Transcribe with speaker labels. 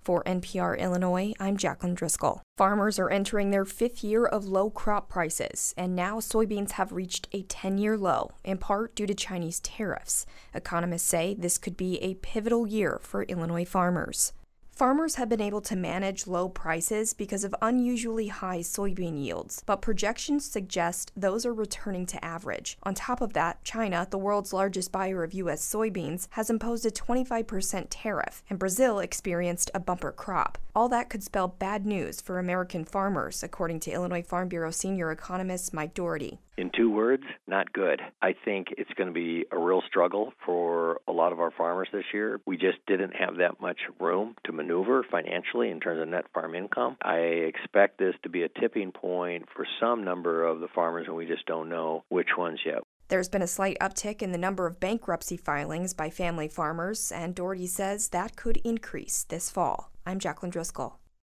Speaker 1: For NPR Illinois, I'm Jacqueline Driscoll. Farmers are entering their fifth year of low crop prices, and now soybeans have reached a 10-year low, in part due to Chinese tariffs. Economists say this could be a pivotal year for Illinois farmers. Farmers have been able to manage low prices because of unusually high soybean yields, but projections suggest those are returning to average. On top of that, China, the world's largest buyer of U.S. soybeans, has imposed a 25% tariff, and Brazil experienced a bumper crop. All that could spell bad news for American farmers, according to Illinois Farm Bureau senior economist Mike Doherty.
Speaker 2: In 2 words, not good. I think it's going to be a real struggle for a lot of our farmers this year. We just didn't have that much room to maneuver financially in terms of net farm income. I expect this to be a tipping point for some number of the farmers, and we just don't know which ones yet.
Speaker 1: There's been a slight uptick in the number of bankruptcy filings by family farmers, and Doherty says that could increase this fall. I'm Jacqueline Driscoll.